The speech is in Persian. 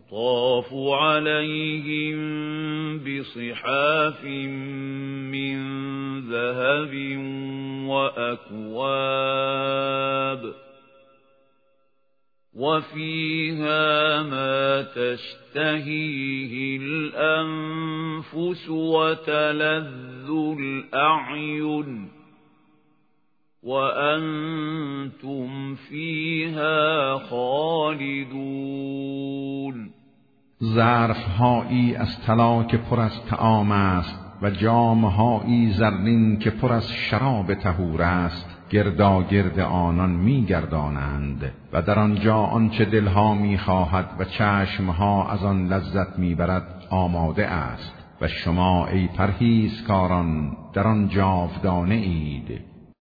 يطاف عليهم بصحاف من ذهب وأكواب وفيها ما تشتهيه الأنفس وتلذ الأعين وأنتم فيها خالدون. ظرف‌هایی از طلا که پر از طعام است و جام‌هایی زرین که پر از شراب طهور است گرداگرد آنان می‌گردانند و در آنجا آنچه دلها می‌خواهد و چشمها از آن لذت می‌برد آماده است و شما ای پرهیزکاران در آن جاودانه اید.